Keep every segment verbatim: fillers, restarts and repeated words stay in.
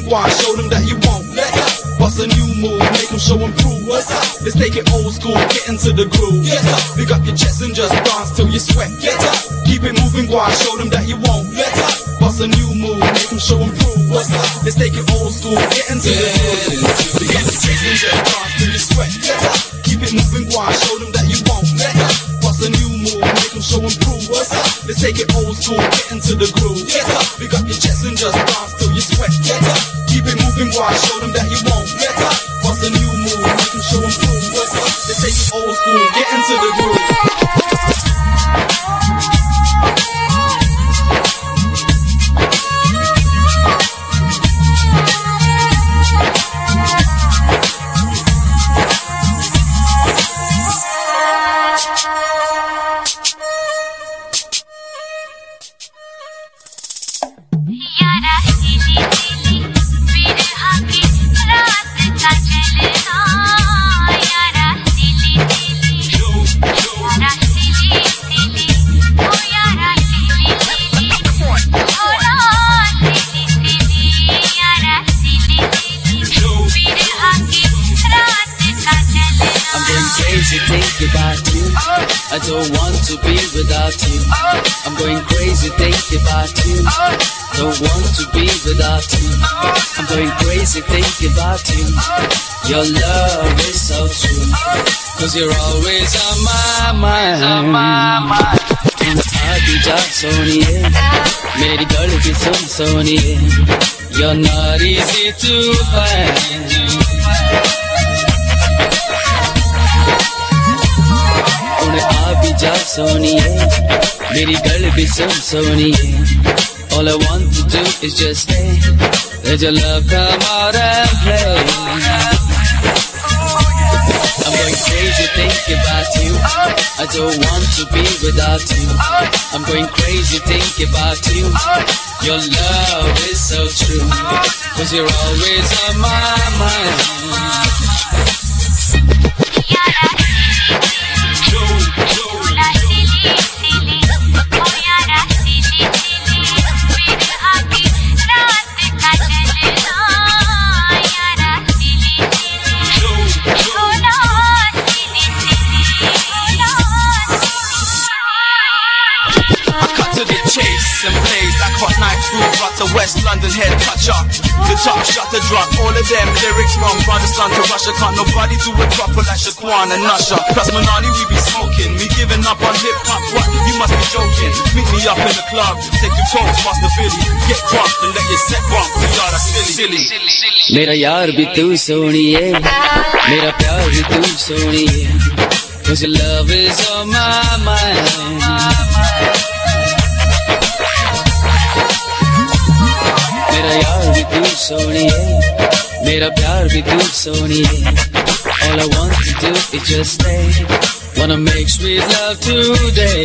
why? Show them that you won't let up. Bust a new move, make them show and prove. What's up? Let's take it old school, get into the groove. Get up, pick up your chest and just dance till you sweat. Get up, keep it moving, why? Show them that you won't let up. Bust a new move, make them show and prove. What's up? Let's take it old school, get into the groove. Pick up your chest and just dance till you sweat. Get up, keep it moving, why? Show them that you won't let up. Bust a new move, make them show and prove. What's up? Let's take it old school, get into the groove. Get up, pick up your chest and just dance till you sweat. Get up, keep it moving, why? Show them that you won't let up. Bust a new move, make them show and prove. What's up? Let's take it old school, get into the groove. I don't want to be without you. I'm going crazy thinking about you. Don't want to be without you. I'm going crazy thinking about you. Your love is so true, cause you're always on my mind. आदि जा सोनिए मेरी गल की सुन सोनिए. You're not easy to find. जा सोनिए मेरी गल भी सुन सोनिए. All I want to do is just stay. Let your love come out and play. I'm going crazy thinking about you. I don't want to be without you. I'm going crazy thinking about you. Your love is so true, cause you're always on my mind. And plays like hot night groove, but to West London head touch up. The top shot the drop, all of them lyrics from Rajasthan to Russia. Can't nobody do a proper like Shaquan and Usher. Plus Manali we be smoking, we giving up on hip hop. What? You must be joking. Meet me up in the club, take your toes, Master Billy. Get drunk and let your set bump. We are the silly. मेरा यार भी तू सोनिए, मेरा प्यार भी तू सोनिए. Cause your love is on my mind. मेरा यार भी तू सोनिए, मेरा प्यार भी तू सोनिए. All I want to do is just stay. Wanna make sweet love today.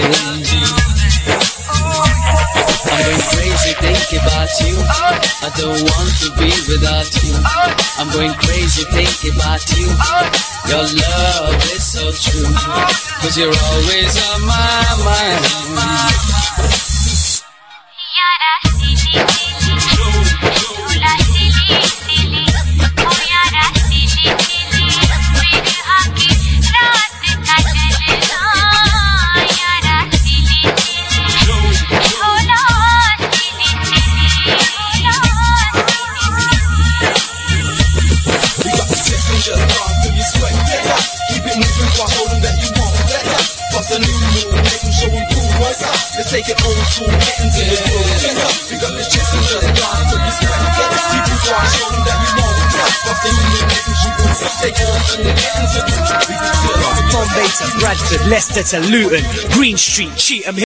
I'm going crazy thinking about you. I don't want to be without you. I'm going crazy thinking about you. Your love is so true, cause you're always on my mind. Let's take it old school, get into the groove. Get up, pick up the chest and just dance till you sweat. Get up, people try, show them that you won't. Bust the new move, make them shoot them. Take it off and get into the groove. Bombay to Bradford, Leicester to Luton, Green Street, Cheatham.